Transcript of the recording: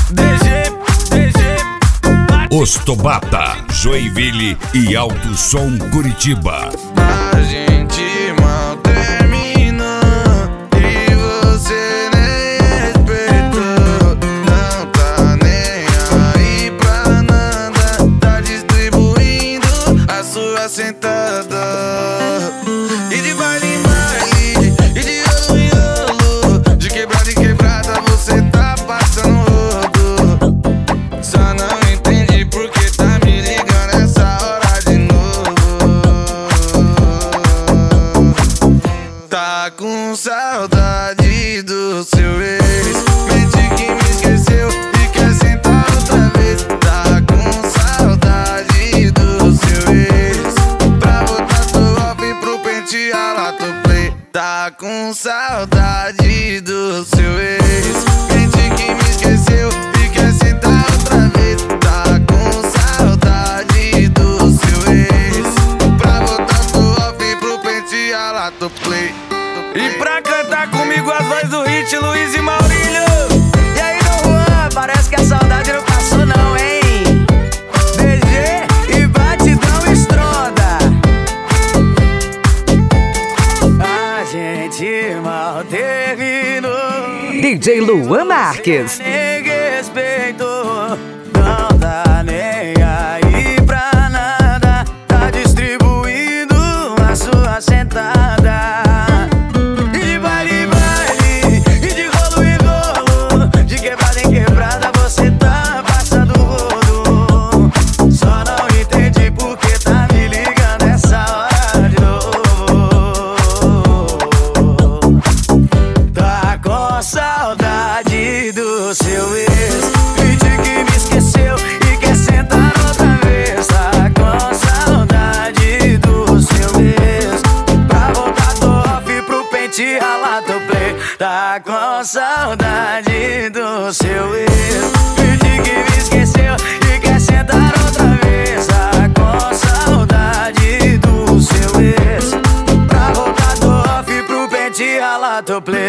Ostobata, Joinville e Alto Som Curitiba. A gente mal termina e você nem respeitou. Não tá nem aí pra nada, tá distribuindo a sua sentada. E de baile em baile, e de rolo em rolo, de quebrada em quebrada você tá passando rodo. Só não entendi porque tá me ligando essa hora de novo. Tá com saudade do seu ex, mente que me esqueceu e quer sentar outra vez. Tá com saudade do seu ex, pra botar tu off pro pentear lá tu play. Tá com saudade do seu ex, mente que me esqueceu e quer sentar outra vez. Tá com saudade do seu ex, pra botar tu off pro pentear lá tu play. E pra cantar comigo as vozes do hit, Luiz e Maurílio. E aí, Dom Juan, parece que a saudade não passou não, hein? DG e batidão estronda. A gente mal terminou. DJ Luan Marques. Nem respeitou, não dá nem aí pra nada, tá distribuindo a sua sentada. E de baile em baile, e de rolo em rolo, de quebrada em quebrada você tá passando rodo. Só não entendi porque tá me ligando essa hora de novo. Tá com saudade do seu ex, finge que me esqueceu e quer sentar outra vez. Tá com saudade do seu ex, pra voltar do off pro pente ralar do play. Tá com saudade do seu ex, finge que me esqueceu e quer sentar outra vez. Tá com saudade do seu ex, pra voltar do off pro pente ralar do play.